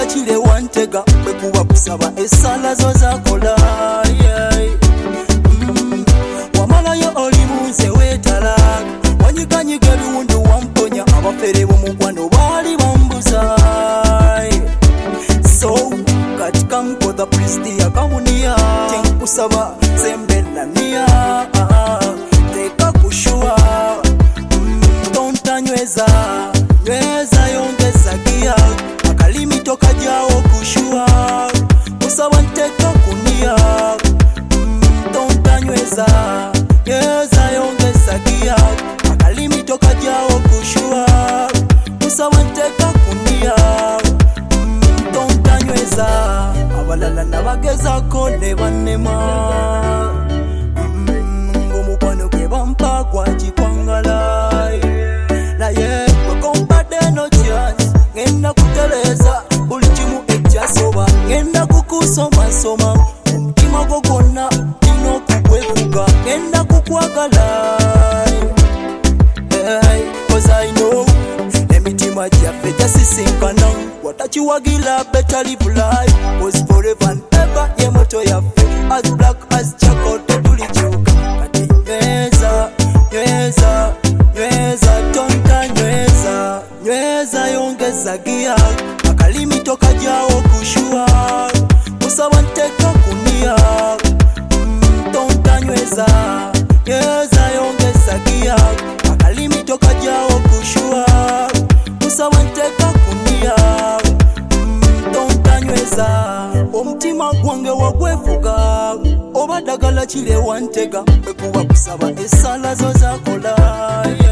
kile wantega bwekuba kusaba esala zo zakola wamalayo oli munze wetala wanyiganyiga ebiwundu wamponya abafere b'omukwano baali bambuza so katika nkoda pristi yakamunia tenkusaba zembelania teka kushua tontanyweza nyweza yongeza gia akalimi toka jao kushua kusaba nteka kunia tontanyweza nyweza yongeza gia akalimi toka jao kushua kusaba nteka kunia tontanyweza abalala nabagezako ne banema ngomukwano ke bampa gwakikwangala naye wekompadde no chance ngenda kuteleza buli kimu ekyasoba ngenda kukusomasoma omutima gwo gwonna ina okugwefuga ngenda kukwagala cause I know emitima gyaffe gyasisinkana watakiwagira better live life was forever and ever yemoto yaffe as black as charcoal tetulikyuka kati nyweza nyweza nyweza tonta nyweza nyweza yongeza gia akalimi toka jao kushua kusaba nteka kunia tonta nyweza nyweza yongeza gia akalimi toka jao kushua kusaba nteka kunia tontanyweza omutima gwange wagwefuga oba ddagala kile wantega bwekuba kusaba esala zo zakola